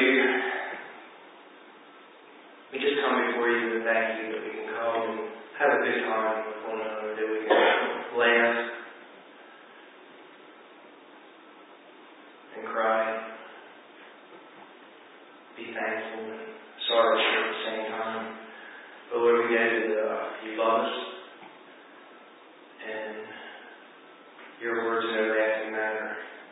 we just come before you and thank you that we can come and have a good time with one another, that we can laugh and cry, be thankful and sorrowful at the same time. But Lord, we know that you love us, and your words are everlasting matter.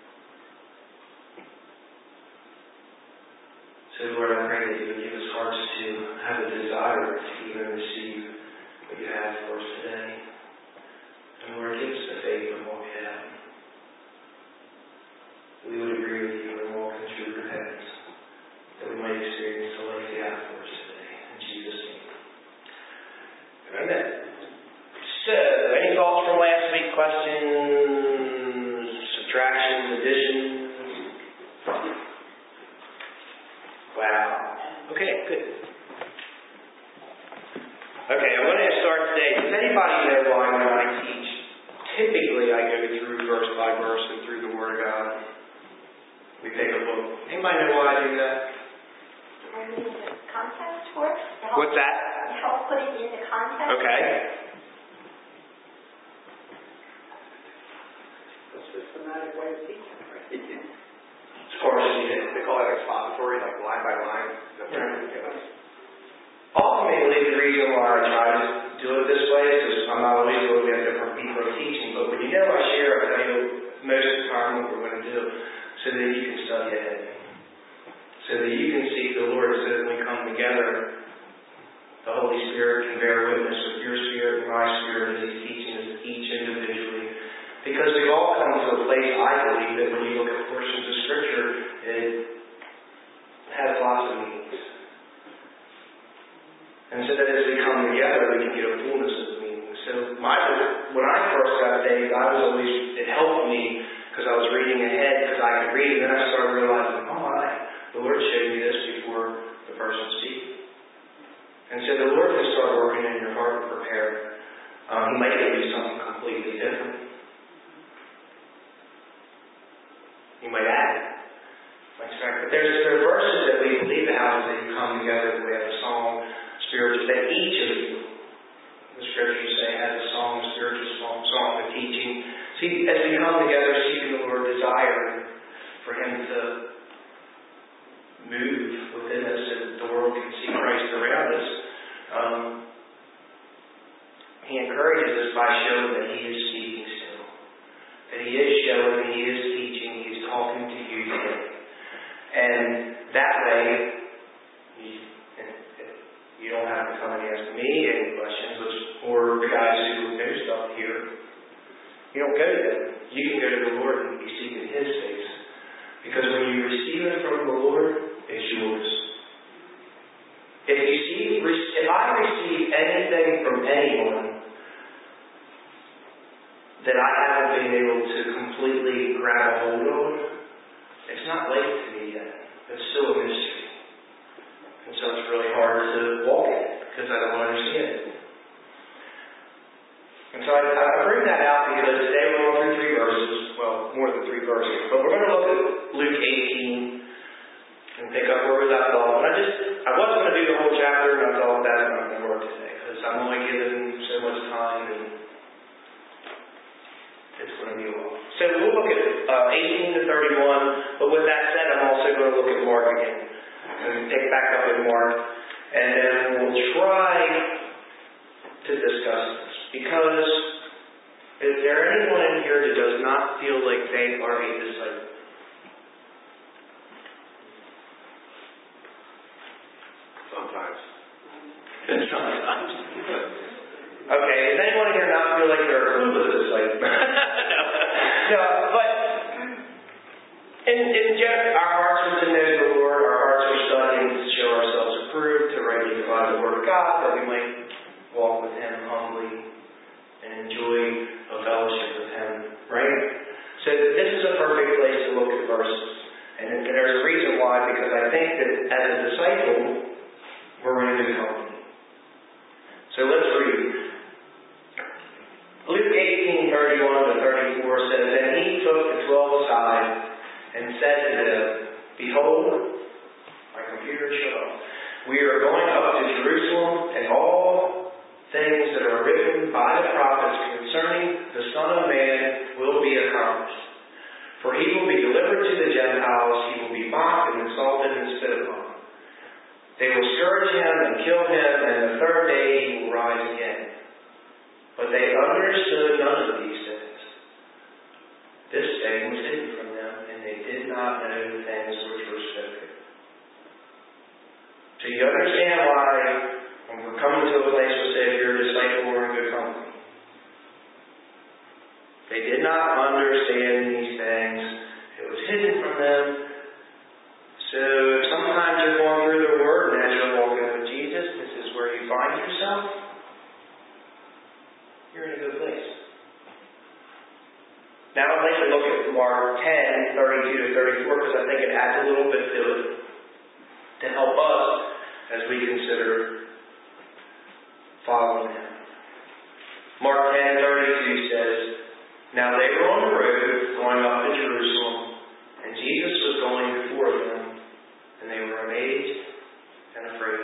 So Lord, I pray that you would give us hearts to have a desire to even receive what you have for us today. And Lord, give us the faith to walk it out. We would agree with you and walk in true repentance, that we might experience the life you have for us today. In Jesus' name. Amen. So, any thoughts from last week? Questions, subtractions, additions? Wow. Okay, good. Okay, I'm going to start today. Does anybody know why when I teach, typically I go through verse by verse and through the Word of God? We take a book. Anybody know why I do that? Context for it. What's that? Help put it into context. Okay. That's a systematic way of teaching, right? Of course, They call it expository, like line by line. Ultimately, the reason why I try to do it this way is because I'm not always looking at different people teaching, but when you know I share, I tell you most of the time what we're going to do so that you can study ahead. So that you can seek the Lord, so that when we come together, the Holy Spirit can bear witness with your spirit and my spirit as He's teaching us each individually. Because we've all come to a place, I believe, that when you look at portions of Scripture, it has lots of meanings. And so that as we come together, we can get a fullness of the meaning. So when I first got saved, it helped me because I was reading ahead because I could read, and then I started realizing, the Lord showed me this before the person speaks. And so the Lord can start working in your heart and prepare. He might give you something completely different. You might add it. But there are verses that we believe in how that you come together, that we have a song, spiritual, that each of you, the Scriptures say, has a song, a spiritual song of teaching. See, as we come together seeking the Lord, desiring for Him to move within us and the world can see Christ around us, He encourages us by showing that He is speaking still. That He is showing, that He is teaching, He's talking to you today. And that way, you don't have to come and ask me any questions, or the guys who know stuff here. You don't go to them. You can go to the Lord and be seeking His face. Because when you receive it from the Lord, it's yours. If I receive anything from anyone that I haven't been able to completely grab a hold of, it's not late to me yet. It's still a mystery. And so it's really hard to walk in it because I don't understand it. And so I bring that out because today we're going through 3 verses. Well, more than 3 verses. But we're going to look at Luke 18 and pick up where we left off. And I wasn't going to do the whole chapter, and I thought that's not going to work today because I'm only given so much time and it's going to be a while. So we'll look at 18 to 31. But with that said, I'm also going to look at Mark again. And pick back up in Mark. And then we'll try to discuss this. Because is there anyone in here that does not feel like they are a disciple? Sometimes. Sometimes. Okay, does anyone here not feel like they're a clueless disciple? No, but in general, our hearts are to know the Lord, our hearts are studying to show ourselves approved, to rightly divide the Word of God, that we might walk with Him humbly and enjoy a fellowship with Him, right? So this is a perfect place to look at verses. And there's a reason why, because I think that as a disciple, we're in good company. So let's read. Luke 18:31 to 34 says, "And He took the 12 aside and said to them, Behold, We are going up to Jerusalem, and all things that are written by the prophets concerning the Son of Man will be accomplished. For he will be delivered to the Gentiles, he will be mocked and insulted and spit upon. They will scourge him and kill him, and the third day he will rise again. But they understood none of these things. This saying was hidden from them, and they did not know the things which were spoken. So you understand why, when we're coming to a place where say, if you're a disciple, we're in good company. They did not understand these things. It was hidden from them. So sometimes you're going through the Word, and as you're walking with Jesus, this is where you find yourself. You're in a good place. Now I'd like to look at Mark 10, 32 to 34, because I think it adds a little bit to it to help us as we consider following Him. Mark 10:32 says, Now they were on the road going up to Jerusalem, and Jesus was going before them, and they were amazed and afraid.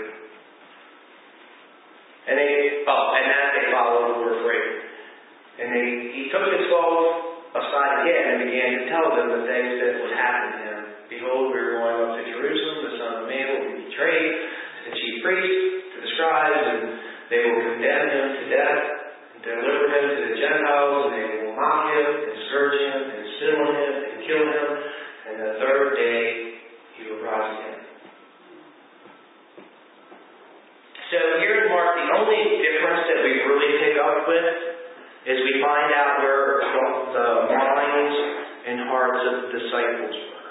And as they followed, were afraid. And he took the 12 aside again and began to tell them the things that would happen to him. Behold, we are going up to Jerusalem, the Son of Man will be betrayed to the chief priests, to the scribes, and they will condemn him to death, and deliver him to the Gentiles, and they will mock him, and scourge him, and spit on him, and kill him, and the third day he will rise again. So here in Mark, the only difference that we really pick up with is we find out where the minds and hearts of the disciples were.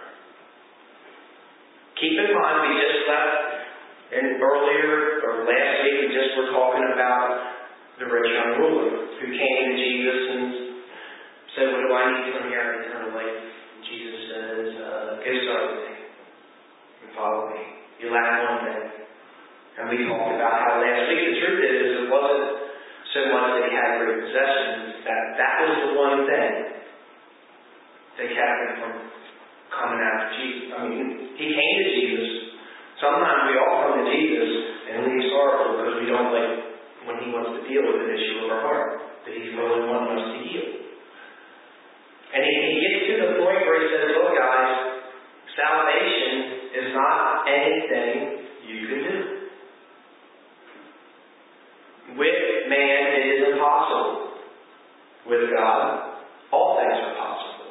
Keep in mind, we just left, and earlier, or last week, we just were talking about the rich young ruler who came to Jesus and said, what do I need to inherit eternal life? And Jesus says, go sell everything and follow me. You lack one thing. And we talked about how last week the truth is it wasn't so much that he had great possessions, that was the one thing that kept him from coming after Jesus. I mean, he came to Jesus. Sometimes we all come to Jesus and leave sorrowful because we don't like when he wants to deal with an issue of our heart that he's really wanting us to heal. And he gets to the point where he says, look guys, salvation is not anything you can do. With man it is impossible. With God, all things are possible.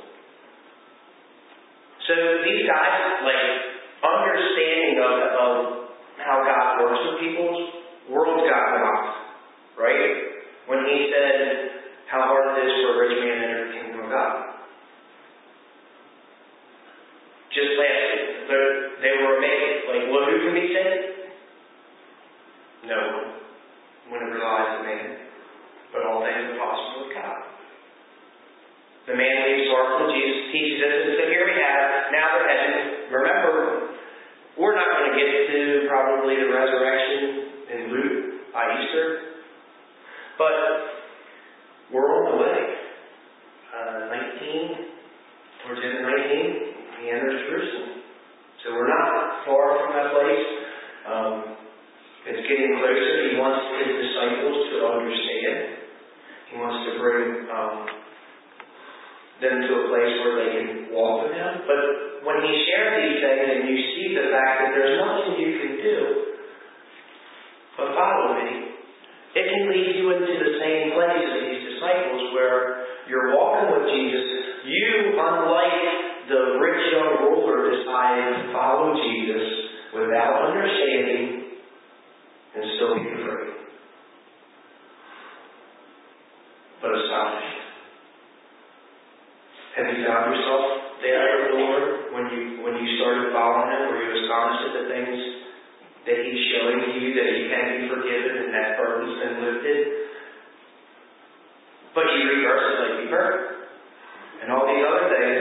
So these guys, understanding of how God works with people's worlds got rocked, right? When he said how hard it is for a rich man to enter the kingdom of God. Just last week, they were amazed. Well, who can be saved? No one. When it relies on man. But all things are possible with God. The man leaves sorrowful. Jesus teaches us. And so here we have, now they're heading. Remember, we're not going to get to probably the resurrection in Luke by Easter. But we're on the way. towards the end of 19, he enters Jerusalem. So we're not far from that place. It's getting closer. He wants his disciples to understand. He wants to bring them to a place where they can walk with him. But when he shares these things and you see the fact that there's nothing you can do but follow me, it can lead you into the same place as these disciples where you're walking with Jesus. You, unlike the rich young ruler, decided to follow Jesus without understanding and still be afraid. But astonished. Have you found yourself there with the Lord when you started following Him? Were you astonished at the things that He's showing you that you can be forgiven and that burden's been lifted? But you reverse it like you've heard. And all these other things,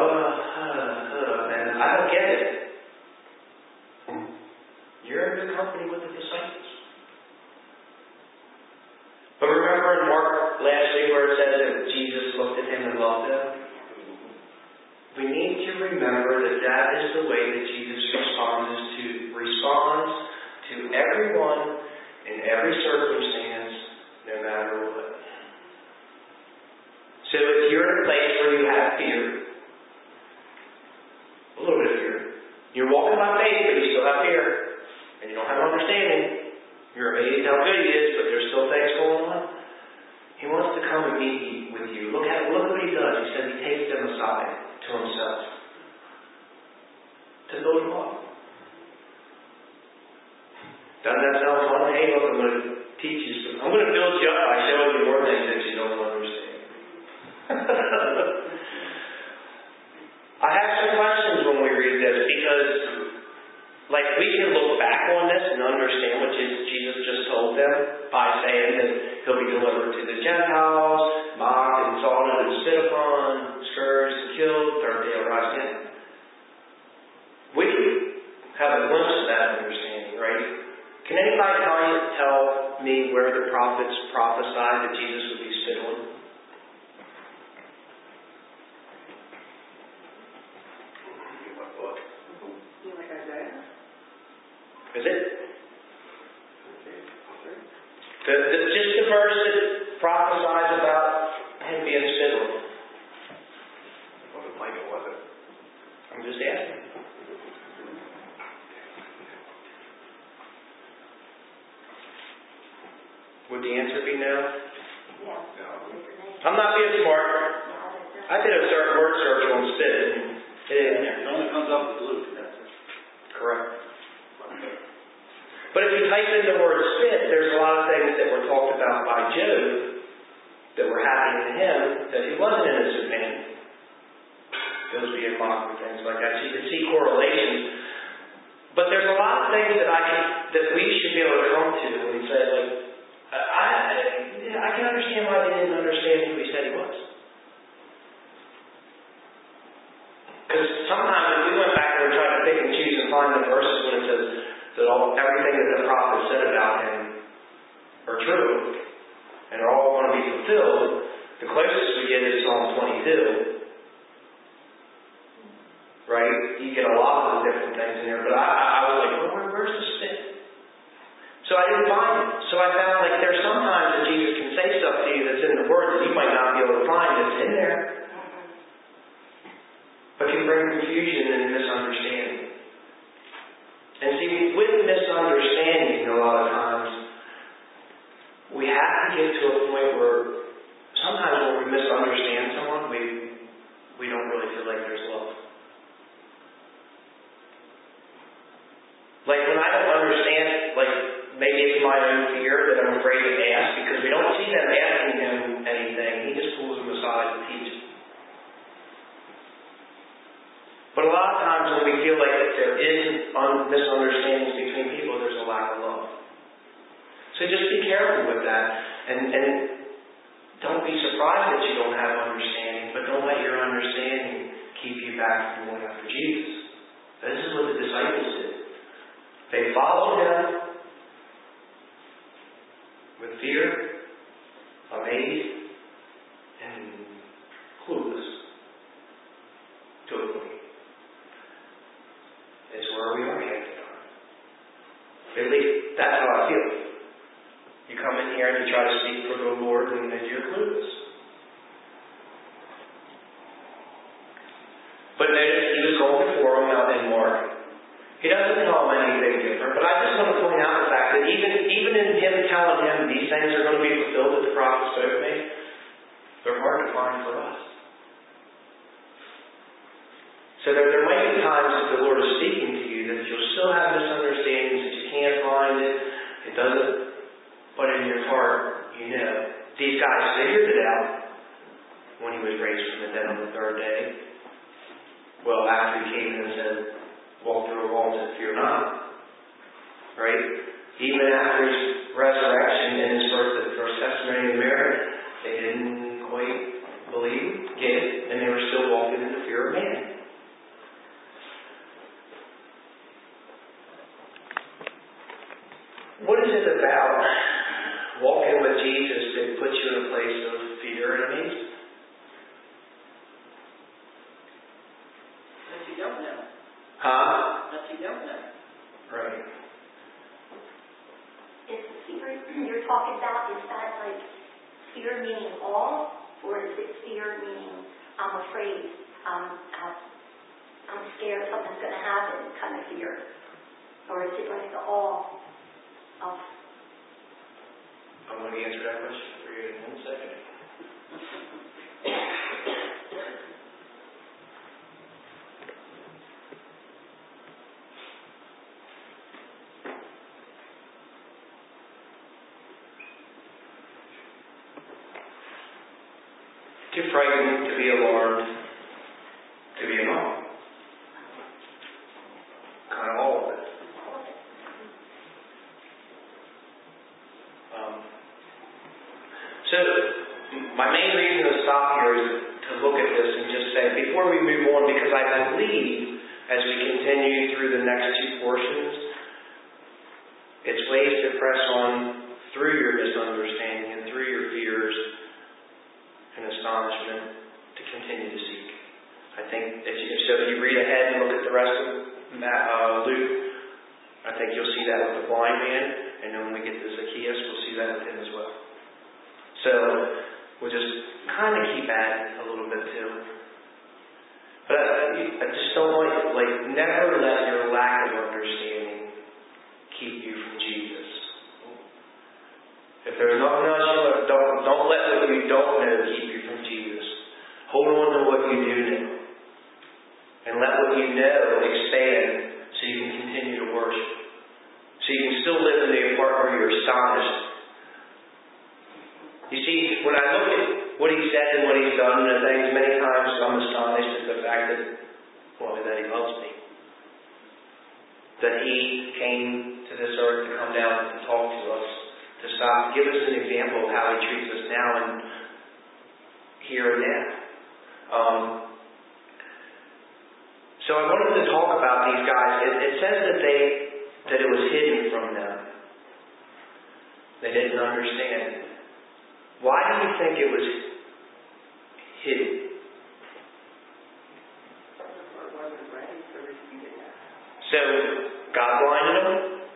and I don't get it. You're in good company with the disciples. But remember in Mark last week where it says that Jesus looked at him and loved him? We need to remember that that is the way that Jesus responds to to everyone in every circumstance, no matter what. So if you're in a place where you have fear, a little bit of fear, you're walking by faith, but you still have fear, and you don't have understanding. You're amazed how good He is, but there's still things going on. He wants to come and meet with you. Look what He does. He says He takes them aside to Himself to build them up. Doesn't that sound fun? Hey, look, I'm going to teach you something. I'm going to build you up by showing you more things that you don't understand. I have some questions when we read this because, we can look back on this and understand what Jesus just told them by saying that He'll be delivered to the Gentiles, mocked and insulted and spit upon, scourged and killed, third day he'll rise again. We have a glimpse of that understanding, right? Can anybody tell me where the prophets prophesied that Jesus would be spit on? Is it? Just the verse that prophesies about Him being spit on. It wasn't like it, was it? I'm just asking. Would the answer be no? Yeah. No. I'm not being smart. I did a word search on spit, and it isn't there. It only comes up with Luke, that's it. Correct. But if you type in the word spit, there's a lot of things that were talked about by Job that were happening to him that he wasn't an innocent man. He was being mocked and things like that. So you can see correlations. But there's a lot of things that we should be able to come to and say, I can understand why they didn't understand who He said He was. Because sometimes if we went back there and tried to pick and choose and find the verses when it says that everything that the prophet said about Him are true and are all going to be fulfilled, the closest we get is Psalm 22. Right? You get a lot of the different things in there, but I was like, where's the spit? So I didn't find it. So I found there's sometimes that Jesus can say stuff to you that's in the Word that you might not be able to find that's in there, but can bring confusion and misunderstanding. And see, with misunderstanding, a lot of times, we have to get to a point where sometimes when we misunderstand someone, we don't really feel like there's love. When I don't understand, maybe it's my own fear that I'm afraid to ask because we don't see them asking Him anything. He just pulls them aside and teaches. But a lot of times when we feel like there is misunderstandings between people, there's a lack of love. So just be careful with that. And don't be surprised that you don't have understanding, but don't let your understanding keep you back from going after Jesus. This is what the disciples did. They followed Him with fear, amazed, and clueless to a point. Is where we are half the time. At least that's how I feel. You come in here and you try to speak for the Lord and then you're clueless. But notice He was going before them out in Mark. He doesn't tell them anything different, but I just want to point out the fact that even in Him telling him these things are going to be fulfilled that the prophet spoke to me, they're hard to find for us. So there might be times that the Lord is speaking to you that you'll still have misunderstandings, that you can't find it, it doesn't, but in your heart, you know. These guys figured it out when He was raised from the dead on the third day. Well, after He came in and said, walk through a wall and fear not. Right? Even after His resurrection and His first testimony to Mary, they didn't quite get it, and they were still walking in the fear of man. What is it about walking with Jesus that puts you in a place of fear and amazement? That you don't know. Huh? That you don't know. Right. you're talking about, is that like fear meaning awe, or is it fear meaning I'm afraid, I'm scared something's going to happen kind of fear? Or is it like the awe of... I'm going to answer that question for you in 1 second. Too frightened to be alarmed, to be in awe. Kind of all of it. So, my main reason to stop here is to look at this and just say, before we move on, because I believe as we continue through the next 2 portions, it's ways to press on through your misunderstanding and through your fears and astonishment to continue to seek. I think if you read ahead and look at the rest of Luke, I think you'll see that with the blind man, and then when we get to Zacchaeus, we'll see that with him as well. So we'll just kind of keep at it a little bit too. But I just don't never let your lack of understanding keep you from Jesus. If there's nothing else, don't let what you don't know keep you from Jesus. Hold on to what you do know. And let what you know expand so you can continue to worship. So you can still live in the apartment where you're astonished. You see, when I look at what He said and what He's done and things, many times I'm astonished at the fact that He loves me. That He came to this earth to come down to talk to us, to stop, give us an example of how He treats us now and here and now. So I wanted to talk about these guys. It says that it was hidden from them. They didn't understand. Why do you think it was hidden? So God blinded them?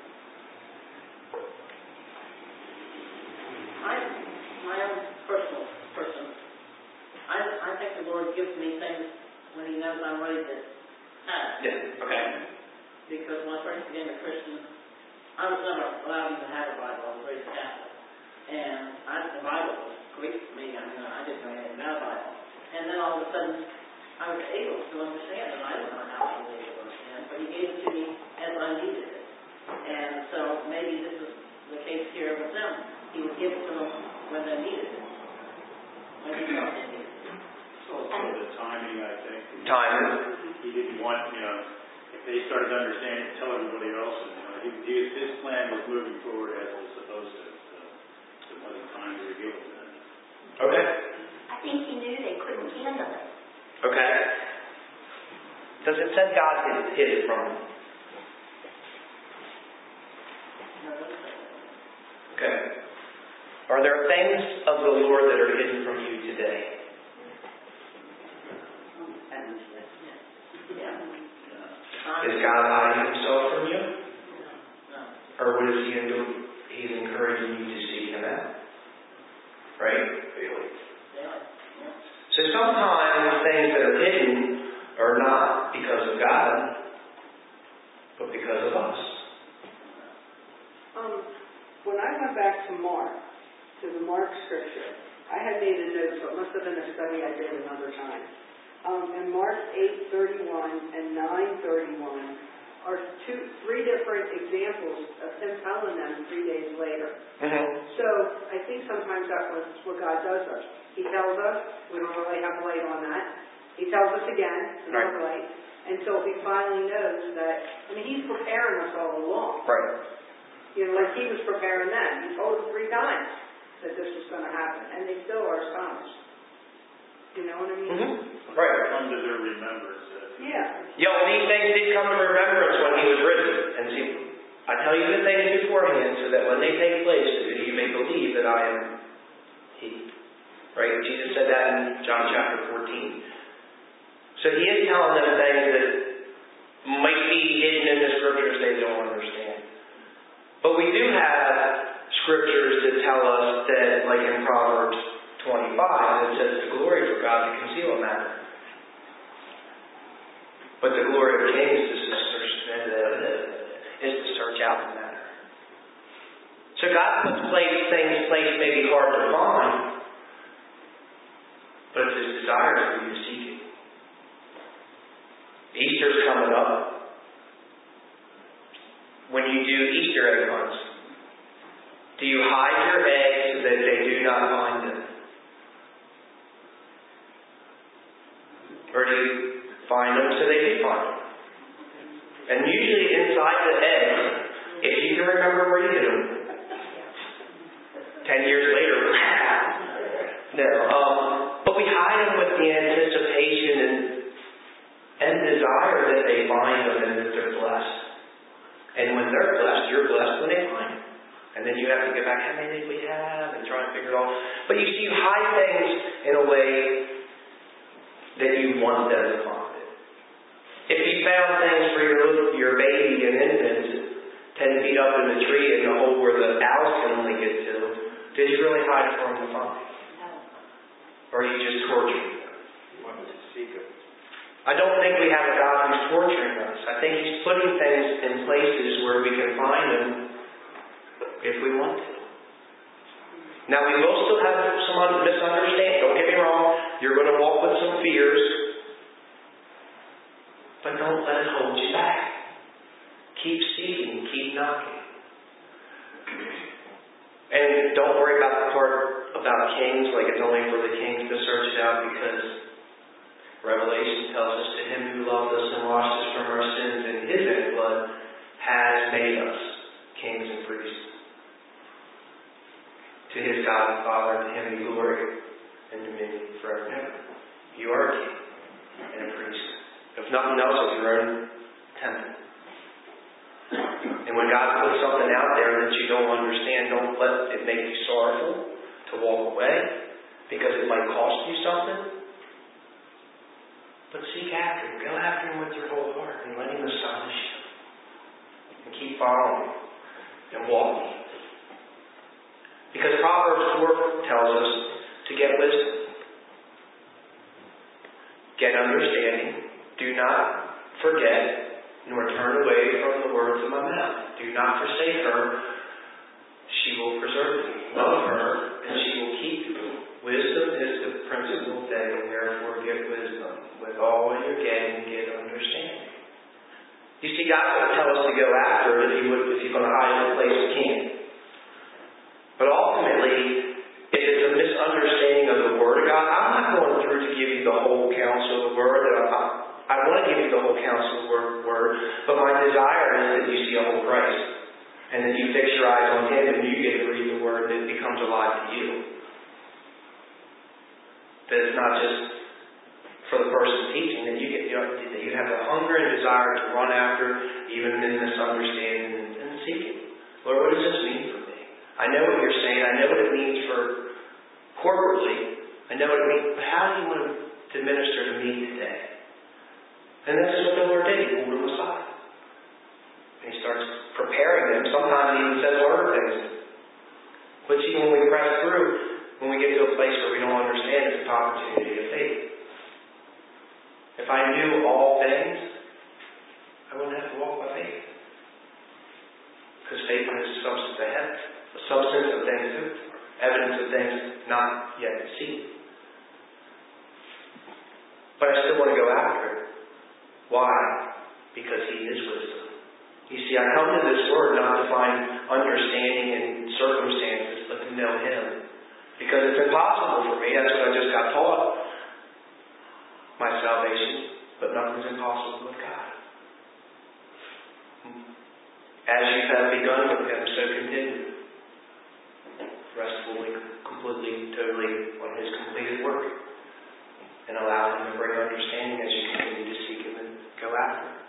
My own personal person. I think the Lord gives me things when He knows I'm ready to have. Yeah, okay. Because when I first became a Christian, I was never allowed to have a Bible. I was raised Catholic. And the Bible was great for me. I didn't know anything about the Bible. And then all of a sudden, I was able to understand it. I don't know how I was able to understand it, but He gave it to me as I needed it. And so maybe this is the case here with them. He would give it to them when they needed it. When He thought they needed it. It's also the timing, I think. Timing. He didn't want, if they started to understand it, tell everybody else. And, his plan was moving forward as it was supposed to. It wasn't time to reveal it to them. Okay. I think He knew they couldn't handle it. Okay. Does it say God hid it from them? Okay. Are there things of the Lord that are hidden from you today? Is God hiding Himself from you? Or what is He doing? He's encouraging you to seek Him out. Right? So sometimes things that are hidden are not because of God, but because of us. When I went back to the Mark scripture, I had made a note, so it must have been a study I did another time. And Mark 8:31 and 9:31 are three different examples of Him telling them 3 days later. Mm-hmm. So I think sometimes that's what God does us. He tells us, we don't really have light on that. He tells us again, another light. Until He finally knows that, He's preparing us all along. Right. Like He was preparing them. He told them 3 times that this was going to happen. And they still are astonished. You know what I mean? Mm-hmm. Right. Under their remembrance. Yeah. These things did come to remembrance when He was written. And see, I tell you the things beforehand so that when they take place, you may believe that I am He. Right? Jesus said that in John chapter 14. So He is telling them things that might be hidden in the scriptures they don't understand. But we do have scriptures to tell us that, like in Proverbs 25, it says the glory for God to conceal a matter. But the glory of kings is to search out the matter. So God puts things maybe hard to find, but it's His desire for you to seek it. Easter's coming up. When you do Easter egg hunts, do you hide your eggs so that they do not find them? Or do you find them so they do find them? And usually inside the egg, if you can remember where you hid them, 10 years later, no. But we hide them with the anticipation and desire that they find them and that they're blessed. And when they're blessed, you're blessed when they find them. And then you have to go back, how many did we have? And try and figure it all. But you see, you hide things in a way that you want them to find it. If you found things for your baby and infant 10 feet up in the tree in the hole where the owls can only get to, did you really hide it for them to find? Or are you just torturing them? You wanted to seek them. I don't think we have a God who's torturing us. I think He's putting things in places where we can find them if we want to. Now, we will still have some misunderstanding. Don't get me wrong. You're going to walk with some fears. But don't let it hold you back. Keep seeking. Keep knocking. And don't worry about the part about kings, like it's only for the kings to search it out, because Revelation tells us, to Him who loved us and washed us from our sins in His own blood has made us kings and priests. To His God and Father, to Him be glory and dominion forever and ever. You are a king and a priest. If nothing else, it's your own temple. And when God puts something out there that you don't understand, don't let it make you sorrowful to walk away, because it might cost you something. But seek after Him. Go after Him with your whole heart and let Him astonish you. And keep following and walking. Because Proverbs 4 tells us to get wisdom. Get understanding. Do not forget nor turn away from the words of my mouth. Do not forsake her. She will preserve you. Love her, and she will keep you. Wisdom is the principal thing, and therefore get wisdom. With all you're getting, get understanding. You see, God doesn't tell us to go after it if you're going to hide in a place you can't. But ultimately, if it's a misunderstanding of the Word of God, I'm not going through to give you the whole counsel of the Word. I want to give you the whole counsel of the Word, but my desire is that you see a whole Christ, and that you fix your eyes on Him, and you get to read the Word, and it becomes alive to you. That it's not just for the person teaching, that that you have the hunger and desire to run after, even in misunderstanding, and seek it. Lord, what does this mean for me? I know what you're saying. I know what it means for corporately. I know what it means. But how do you want to minister to me today? And this is what the Lord did. He pulled them aside. And He starts preparing them. Sometimes He even says harder things. But see, when we press through, when we get to a place where we don't understand, it's an opportunity of faith. If I knew all things, I wouldn't have to walk by faith. Because faith is the substance of heaven. The substance of things hoped for. Evidence of things not yet seen. But I still want to go after it. Why? Because He is wisdom. You see, I come to this Word not to find understanding in circumstances, but to know Him. Because it's impossible for me. That's what I just got taught. My salvation. But nothing's impossible with God. As you have begun with Him, so continue. Rest fully, completely, totally on His completed work. And allow Him to bring understanding as you continue to seek Him and go after Him.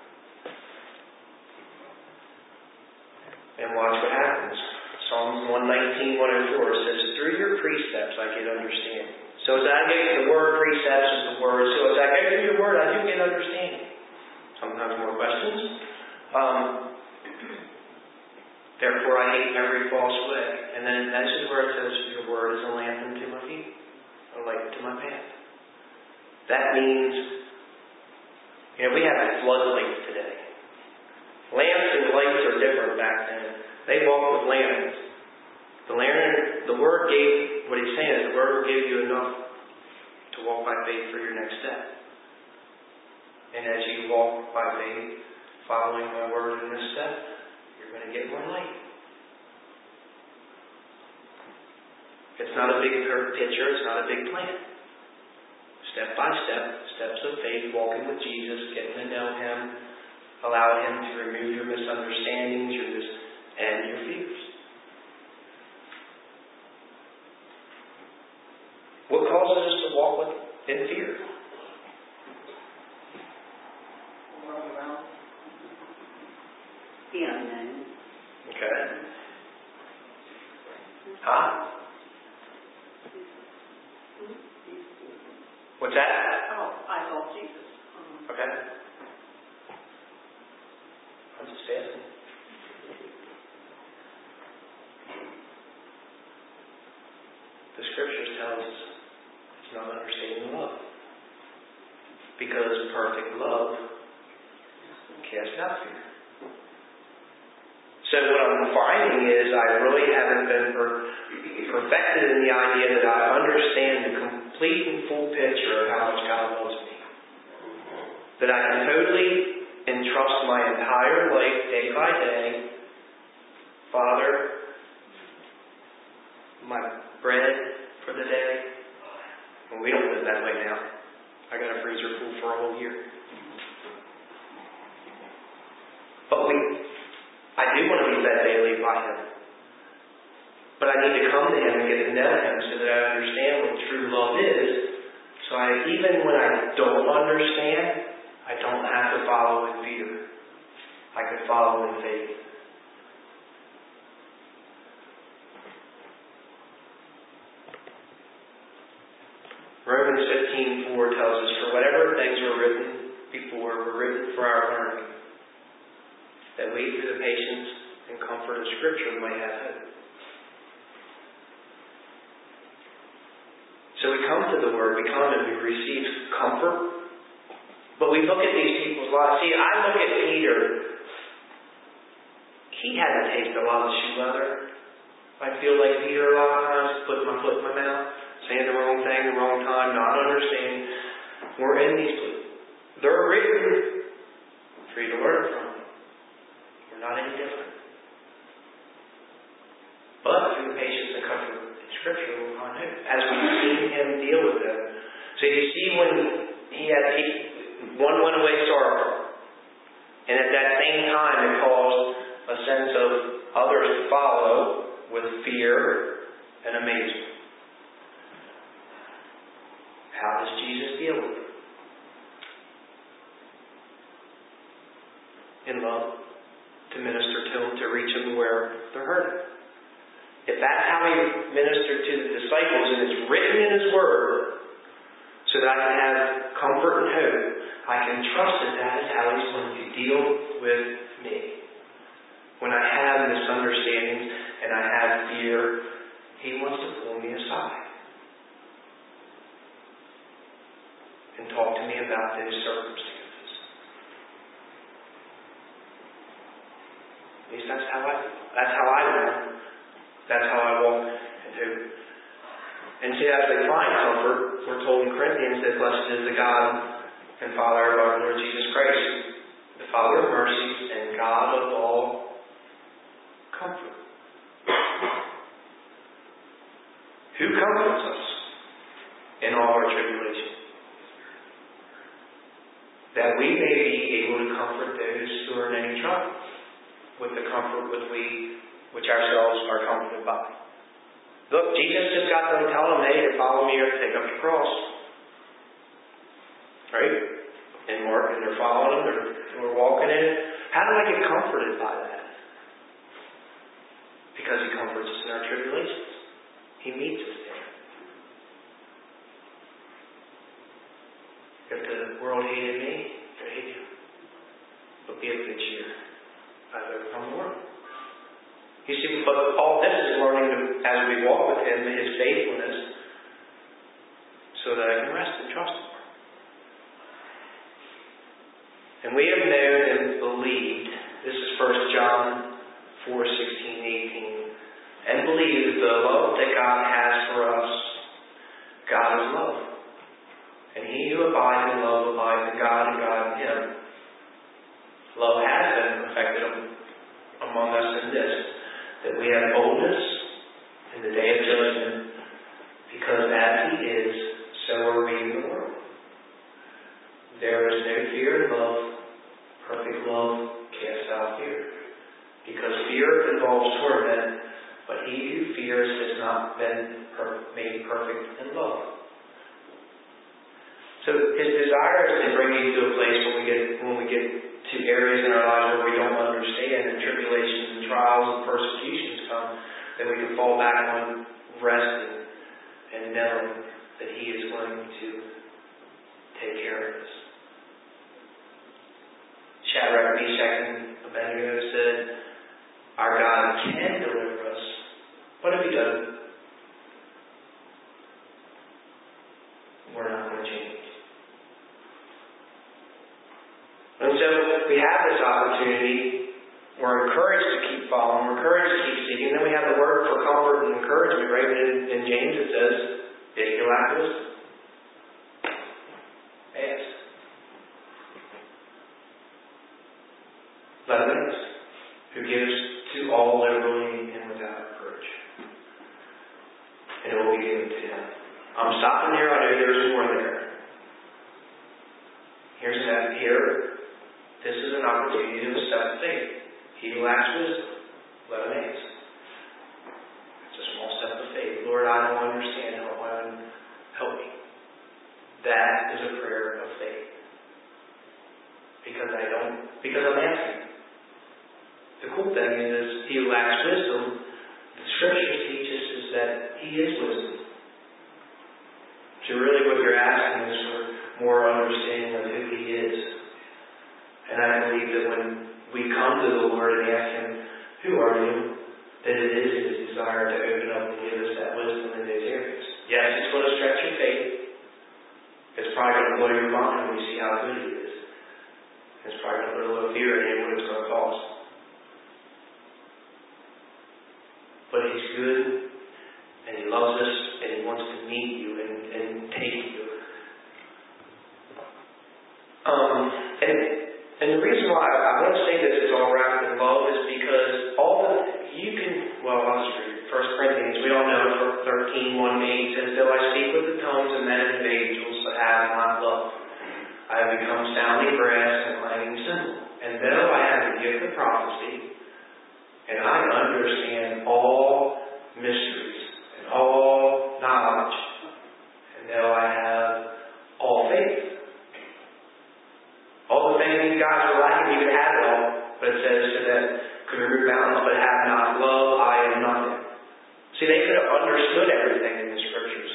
And watch what happens. Psalms 119, 104 says, through your precepts I get understanding. So as I get the word precepts is the word. So as I go through your word, I do get understanding. Sometimes more questions. Therefore right every false way. And then this is where it says, your word is a lamp unto my feet, a light to my path. That means, we have floodlights today. Lamps and lights are different back then. They walked with lanterns. The word gave, what he's saying is, the word will give you enough to walk by faith for your next step. And as you walk by faith, following my word in this step, you're going to get more light. It's not a big picture, it's not a big plan. Step by step, steps of faith, walking with Jesus, getting to know Him, allow Him to remove your misunderstandings, and your fears. What causes us to walk in fear? The unknown. Okay. Huh? What's that? Oh, I call Jesus. Okay. I'm just asking. The Scriptures tell us it's not understanding love. Because perfect love casts out fear. So what I'm finding is I really haven't been perfected in the idea that I understand the complete and full picture of how much God loves me. That I can totally entrust my entire life, day by day. Father, my bread for the day. Well, we don't live that way now. I got a freezer full for a whole year. But I do want to be fed daily by Him. But I need to come to Him and get to know Him so that I understand what true love is. So even when I don't understand, I don't have to follow in fear. I can follow in faith. Romans 15:4 tells us, for whatever things were written before were written for our learning, that we through the patience and comfort of Scripture might have hope. So we come to the Word, we come and we receive comfort, but we look at these people's lives. See, I look at Peter. He had to taste a lot of shoe leather. I feel like Peter a lot of times, putting my foot in my mouth, saying the wrong thing, the wrong time, not understanding. We're in these places. They're written for you to learn from. We're not any different. But through the patience and comfort in Scripture, we'll find out as we've seen Him deal with them. So you see when one went away sorrowful, and at that same time it caused a sense of others to follow with fear and amazement. How does Jesus deal with it? In love, to minister to them, to reach them where they're hurting. If that's how He ministered to the disciples, and it's written in His Word, so that I can have comfort and hope, I can trust that is how He's going to deal with me. When I have misunderstandings and I have fear, He wants to pull me aside and talk to me about those circumstances. At least that's how I learn. That's how I walk and do. And see, as they find comfort, we're told in Corinthians that blessed is the God and Father of our Lord Jesus Christ, the Father of mercies and God of all comfort. Who comforts us in all our tribulation? That we may be able to comfort those who are in any trouble with the comfort which ourselves are comforted by. Look, Jesus just got them telling them, hey, to follow me or to take up your cross. Right? And Mark, and they're following Him, we're walking in it. How do I get comforted by that? Because He comforts us in our tribulations. He meets us there. If the world hated me, they hate you. But be of good cheer. I've overcome the world. You see, but all this is learning to, as we walk with Him, His faithfulness, so that I can rest and trust Him. And we have known and believed, this is 1 John 4:16-18, and believed the love that God has for us. God is love. And he who abides in love abides in God and God in him. Love has been perfected among us in this, that we have boldness in the day of judgment, because as He is, so are we in the world. There is no fear in love. Perfect love casts out fear. Because fear involves torment, but he who fears has not been made perfect in love. So His desire is to bring you to a place when we get to areas in our lives where we don't understand, and tribulations and trials and persecutions come, that we can fall back on resting and knowing that He is going to take care of us. Shadrach, Meshach, and Abednego said, our God can deliver us. What if He doesn't? We're not going to change. And so we have this opportunity. We're encouraged to keep following. We're encouraged to keep seeking. Then we have the word for comfort and encouragement, right? In James it says, if you lack wisdom, ask. Let him ask, who gives to all liberally and without reproach, and it will be given to him. I'm stopping here. I know there's more there. Here, this is an opportunity to step faith. He who lacks wisdom, let him ask. It's a small step of faith. Lord, I don't understand. Help me. That is a prayer of faith. Because I'm asking. The cool thing is, he who lacks wisdom, the Scriptures teach us is that he is wisdom. So really what you're asking is for more understanding of who he is. And I believe that when we come to the Lord and ask him, who are you? That it is his desire to open up and give us that wisdom in those areas. Yes, it's going to stretch your faith. It's probably going to blow your mind when you see how good he is. It's probably going to put a little fear in you what it's going to cost. But he's good, and he loves us, and he wants to meet you and take you. And the reason why I want to say this is all wrapped in love is because I'll just read 1 Corinthians. We all know 13:1-8 says, though I speak with the tongues of men and of angels, but have not love, I have become sounding brass and clanging cymbal. And though I have the gift of prophecy, and I understand all mysteries and all knowledge, and though I have all faith. All the things these guys are lacking, you can have it all. But it says that could remove mountains, but have not love, I am nothing. See, they could have understood everything in the Scriptures.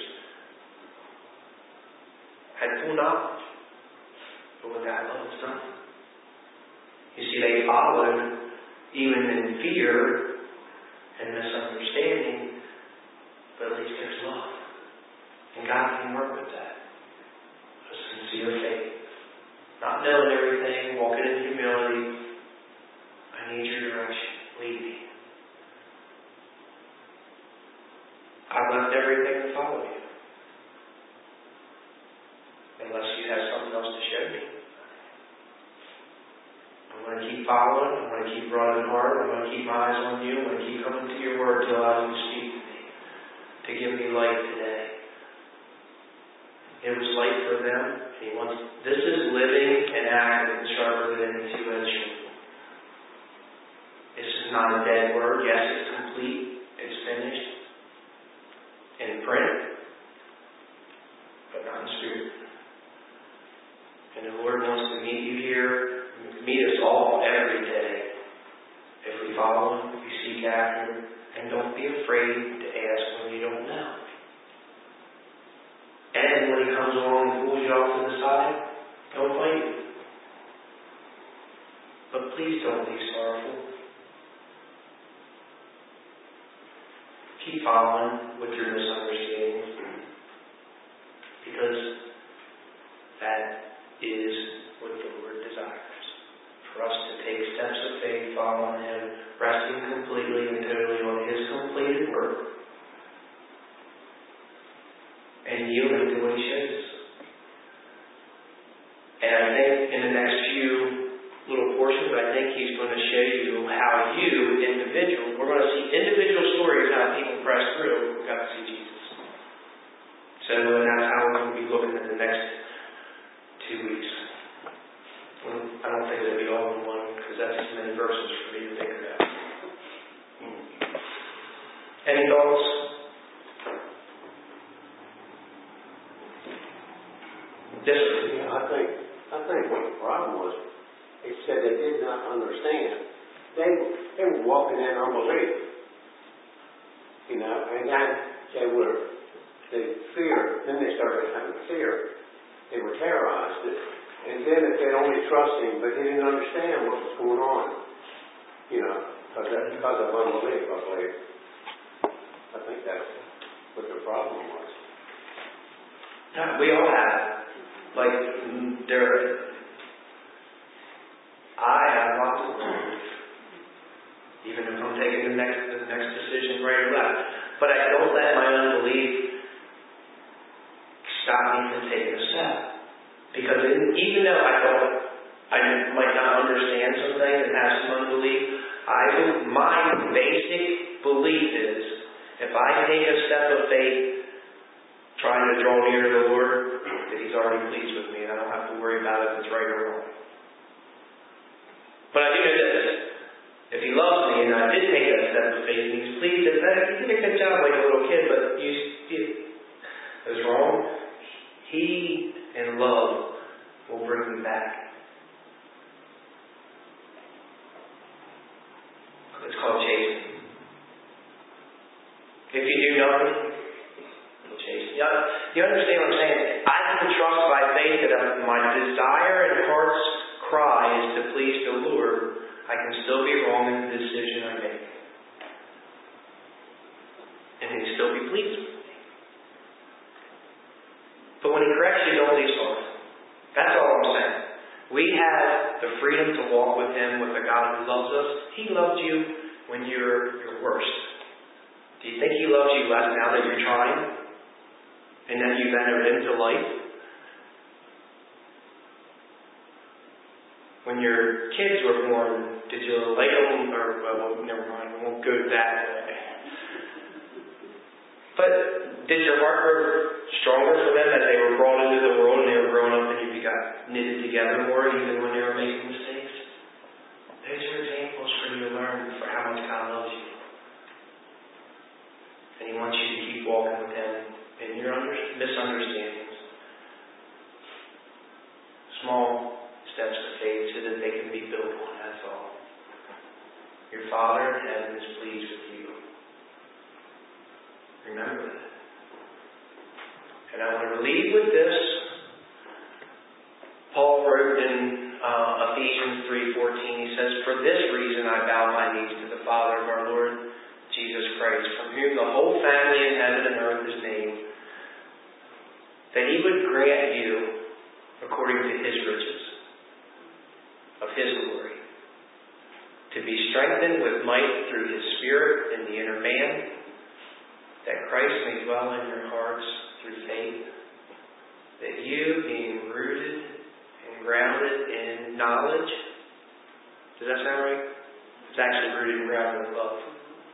Had full knowledge. But without love, it's nothing. You see, they followed even in fear and misunderstanding, but at least there's love. And God can work with that. A sincere faith. Not knowing everything, walking in humility. I need your direction. Lead me. I've left everything to follow you. Unless you have something else to show me. I'm going to keep following. I'm going to keep running hard. I'm going to keep my eyes on you. I'm going to keep coming to your word till I can speak to me. To give me light today. It was light for them. This is living and active and sharper than any two-edged sword. This is not a dead word. Yes, it's complete. It's finished. In print. But not in spirit. And the Lord wants to meet you here. Meet us all every day. If we follow Him, if we seek after Him. And don't be afraid to ask when you don't know. And when He comes along and pulls you off to the side, don't fight it. But please don't be sorrowful. keep following with your misunderstandings. Because that is what the Lord desires. For us to take steps of faith, following Him, resting completely and totally on His completed work, and yielding to what He shows us. And I think in the next few little portions, I think He's going to show you how you, we're going to see individual stories how people press through, got to see Jesus. So that's how we're going to be looking at the next 2 weeks. I don't think it'll be all in one, because that's too many verses for me to think about. Any thoughts? Yes, sir. Yeah, I think what the problem was, it said they did not understand. They were walking in unbelief. And then they feared. Then they started having fear. They were terrorized. And then if they'd only trust Him, but they didn't understand what was going on. Because of unbelief, I believe. I think that's what the problem was. We all have. I have lots of unbelief. Even if I'm taking the next decision right or left. But I don't let my unbelief stop me from taking a step. Because even though I might not understand some things and have some unbelief, my basic belief is, if I take a step of faith, trying to draw near to the Lord, that He's already pleased with me, and I don't have to worry about if it's right or wrong. But I do know this: if He loves me, and I did take that step of faith, and He's pleased, He did a good job like a little kid, but it was wrong. He, in love, will bring me back. It's called chasing. If you do nothing, He'll chase you. You understand what I'm saying? I can trust by faith that if my desire and heart's cry is to please the Lord, I can still be wrong in the decision I make. And He'll still be pleased with me. But when He corrects you, don't leave soft. That's all I'm saying. We have the freedom to walk with Him, with a God who loves us. He loved you when you're your worst. Do you think He loves you less now that you're trying? And that you've entered into life? When your kids were born, did you like them? Well, never mind. We won't go that way. But did your heart grow stronger for them as they were brought into the world and they were growing up and you got knitted together more even when they were making mistakes? Those are examples for you to learn for how much God loves you. And He wants you to keep walking with Him in your misunderstandings. Small steps of faith so that they can be built on, that's all. Your Father in heaven is pleased with you. Remember that. And I want to leave with this. Paul wrote in Ephesians 3:14, he says, "For this reason I bow my knees to the Father of our Lord Jesus Christ, from whom the whole family in heaven and earth is named, that He would grant you, according to His riches, of His glory, to be strengthened with might through His Spirit in the inner man, that Christ may dwell in your hearts through faith, that you, being rooted and grounded in knowledge," does that sound right? It's actually rooted and grounded in love.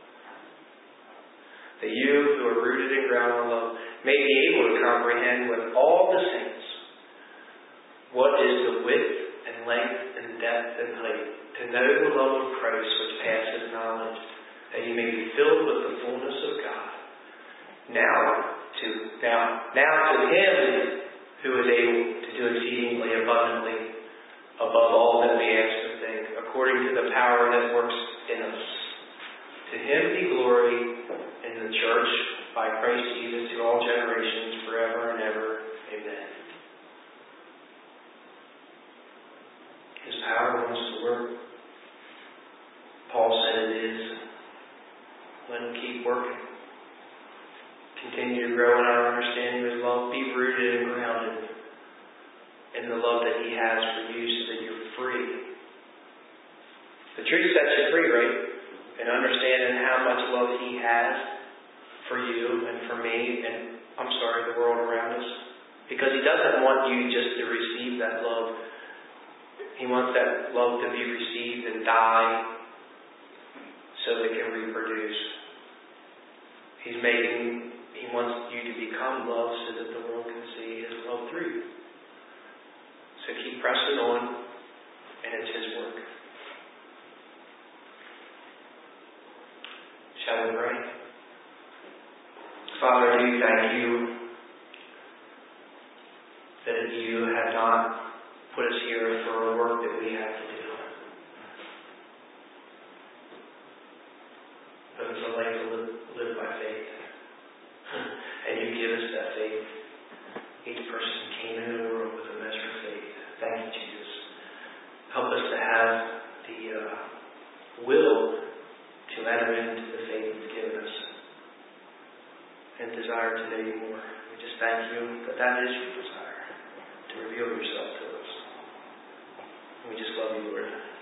"That you, who are rooted and grounded in love, may be able to comprehend with all the saints what is the width and length and depth and height, to know the love of Christ which passes knowledge, that you may be filled with the fullness of God. Now to Him who is able to do exceedingly abundantly above all that we ask or think, according to the power that works in us. To Him be glory in the church by Christ Jesus to all generations forever and ever. Amen." His power wants to work. Paul said it is. Let Him keep working. truth sets you free, right? And understanding how much love He has for you and for me and, the world around us. Because He doesn't want you just to receive that love. He wants that love to be received and die so it can reproduce. He wants you to become love so that the world can see His love through you. So keep pressing on, and it's His work. Shall we pray? Father, we thank You that You have not put us here for a work that we have to do, but it's a way to live by faith. And You give us that faith. Each person came into the world with a measure of faith. Thank You, Jesus. Help us to have the will to enter into the faith You've given us and desire today more. We just thank You that is Your desire, to reveal Yourself to us. We just love You, Lord.